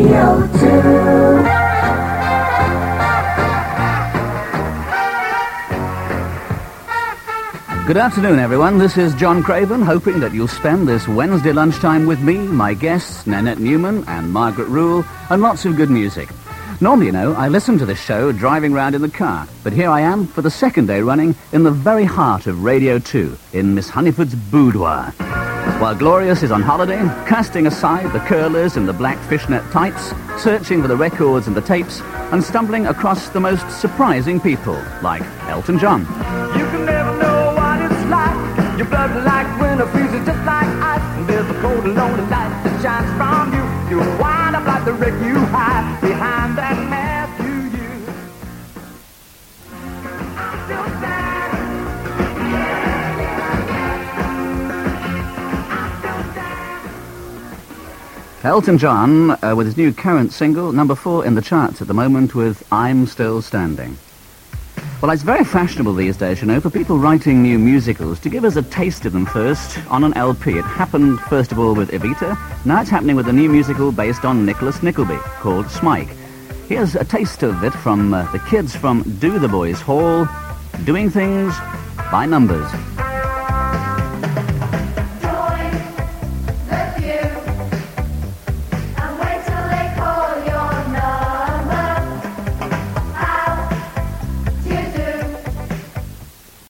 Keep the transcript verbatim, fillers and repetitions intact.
Radio two. Good afternoon, everyone. This is John Craven, hoping that you'll spend this Wednesday lunchtime with me, my guests, Nanette Newman and Margaret Rule, and lots of good music. Normally, you know, I listen to this show driving round in the car, but here I am for the second day running in the very heart of Radio two, in Miss Honeyford's boudoir. While Glorious is on holiday, casting aside the curlers and the black fishnet tights, searching for the records and the tapes, and stumbling across the most surprising people, like Elton John. You can never know what it's like. Your blood like winter freezes just like ice. And there's a cold and lonely light that shines from you. You wind up like the wreck you hide behind that mask you use. I'm still standing. Yeah, yeah, yeah. I'm still standing. Elton John, uh, with his new current single, number four in the charts at the moment with I'm Still Standing. Well, it's very fashionable these days, you know, for people writing new musicals to give us a taste of them first on an L P. It happened, first of all, with Evita. Now it's happening with a new musical based on Nicholas Nickleby called Smike. Here's a taste of it from uh, the kids from Do the Boys Hall, Doing Things by Numbers.